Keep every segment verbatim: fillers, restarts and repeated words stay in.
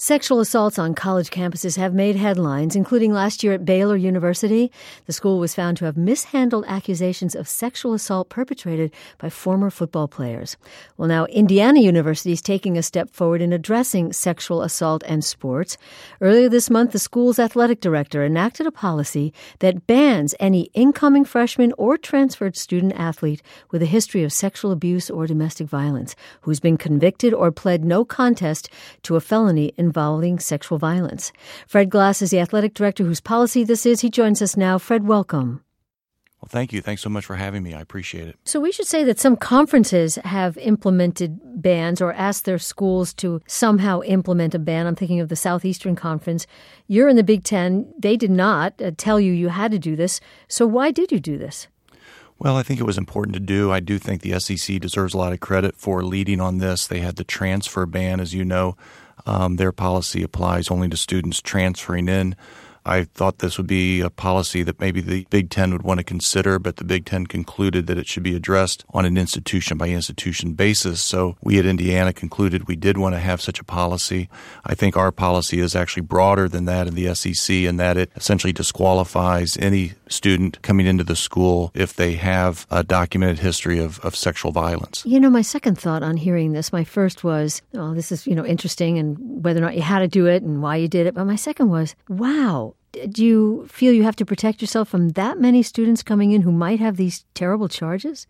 Sexual assaults on college campuses have made headlines, including last year at Baylor University. The school was found to have mishandled accusations of sexual assault perpetrated by former football players. Well, now Indiana University is taking a step forward in addressing sexual assault and sports. Earlier this month, the school's athletic director enacted a policy that bans any incoming freshman or transferred student athlete with a history of sexual abuse or domestic violence who's been convicted or pled no contest to a felony involving sexual violence. Fred Glass is the athletic director whose policy this is. He joins us now. Fred, welcome. Well, thank you. Thanks so much for having me. I appreciate it. So we should say that some conferences have implemented bans or asked their schools to somehow implement a ban. I'm thinking of the Southeastern Conference. You're in the Big Ten. They did not uh, tell you you had to do this. So why did you do this? Well, I think it was important to do. I do think the S E C deserves a lot of credit for leading on this. They had the transfer ban, as you know. Um, their policy applies only to students transferring in. I thought this would be a policy that maybe the Big Ten would want to consider, but the Big Ten concluded that it should be addressed on an institution-by-institution basis. So we at Indiana concluded we did want to have such a policy. I think our policy is actually broader than that in the S E C in that it essentially disqualifies any student coming into the school if they have a documented history of, of sexual violence. You know, my second thought on hearing this, my first was, oh, this is, you know, interesting and whether or not you had to do it and why you did it. But my second was, wow. Do you feel you have to protect yourself from that many students coming in who might have these terrible charges?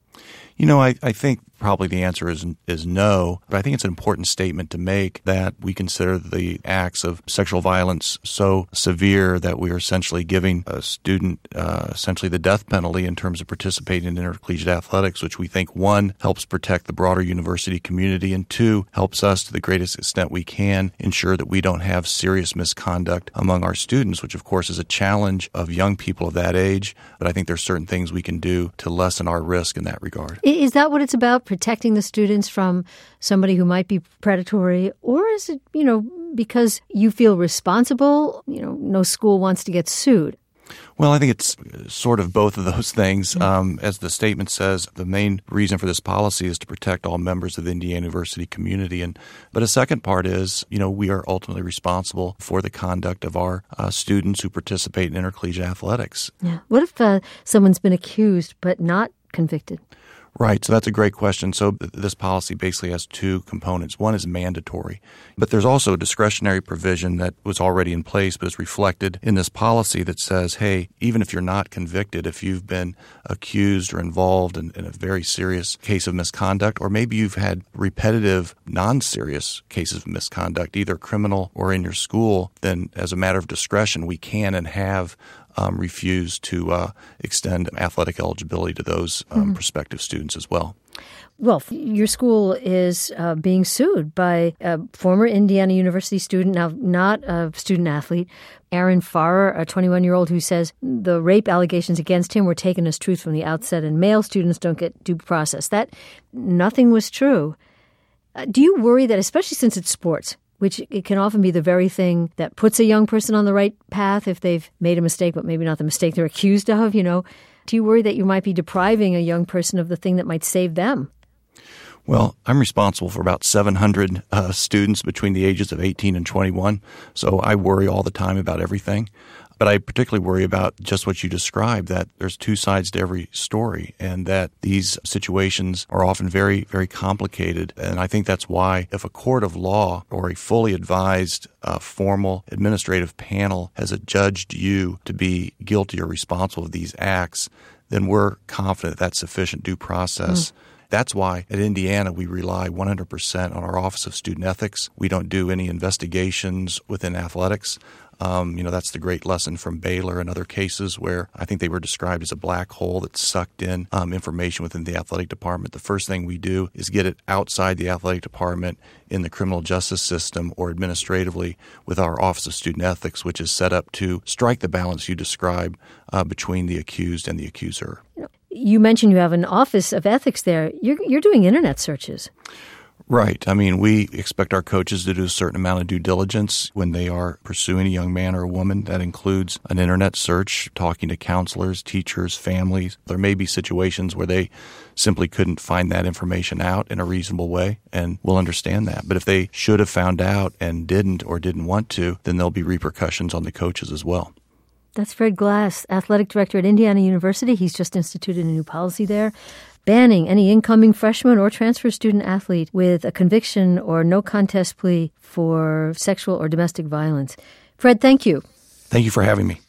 You know, I, I think probably the answer is is no, but I think it's an important statement to make that we consider the acts of sexual violence so severe that we are essentially giving a student uh, essentially the death penalty in terms of participating in intercollegiate athletics, which we think, one, helps protect the broader university community, and two, helps us to the greatest extent we can ensure that we don't have serious misconduct among our students, which of course is a challenge of young people of that age, but I think there's certain things we can do to lessen our risk in that regard. Is that what it's about, protecting the students from somebody who might be predatory? Or is it, you know, because you feel responsible, you know, no school wants to get sued? Well, I think it's sort of both of those things. Um, as the statement says, the main reason for this policy is to protect all members of the Indiana University community. And but a second part is, you know, we are ultimately responsible for the conduct of our uh, students who participate in intercollegiate athletics. Yeah. What if uh, someone's been accused but not convicted? Right. So that's a great question. So this policy basically has two components. One is mandatory, but there's also a discretionary provision that was already in place but is reflected in this policy that says, hey, even if you're not convicted, if you've been accused or involved in, in a very serious case of misconduct, or maybe you've had repetitive, non-serious cases of misconduct, either criminal or in your school, then as a matter of discretion, we can and have Um, refuse to uh, extend athletic eligibility to those um, mm-hmm. prospective students as well. Well, your school is uh, being sued by a former Indiana University student, now not a student athlete, Aaron Farrer, a twenty-one-year-old who says the rape allegations against him were taken as truth from the outset and male students don't get due process. That nothing was true. Uh, do you worry that, especially since it's sports, which it can often be the very thing that puts a young person on the right path if they've made a mistake, but maybe not the mistake they're accused of, you know. Do you worry that you might be depriving a young person of the thing that might save them? Well, I'm responsible for about seven hundred uh, students between the ages of eighteen and twenty-one, so I worry all the time about everything. But I particularly worry about just what you described, that there's two sides to every story and that these situations are often very, very complicated. And I think that's why if a court of law or a fully advised uh, formal administrative panel has adjudged you to be guilty or responsible of these acts, then we're confident that's sufficient due process. Mm. That's why at Indiana we rely one hundred percent on our Office of Student Ethics. We don't do any investigations within athletics. Um, you know, that's the great lesson from Baylor and other cases where I think they were described as a black hole that sucked in um, information within the athletic department. The first thing we do is get it outside the athletic department in the criminal justice system or administratively with our Office of Student Ethics, which is set up to strike the balance you describe uh, between the accused and the accuser. You mentioned you have an Office of Ethics there. You're, you're doing internet searches. Right. I mean, we expect our coaches to do a certain amount of due diligence when they are pursuing a young man or a woman. That includes an internet search, talking to counselors, teachers, families. There may be situations where they simply couldn't find that information out in a reasonable way, and we'll understand that. But if they should have found out and didn't or didn't want to, then there'll be repercussions on the coaches as well. That's Fred Glass, athletic director at Indiana University. He's just instituted a new policy there, banning any incoming freshman or transfer student athlete with a conviction or no contest plea for sexual or domestic violence. Fred, thank you. Thank you for having me.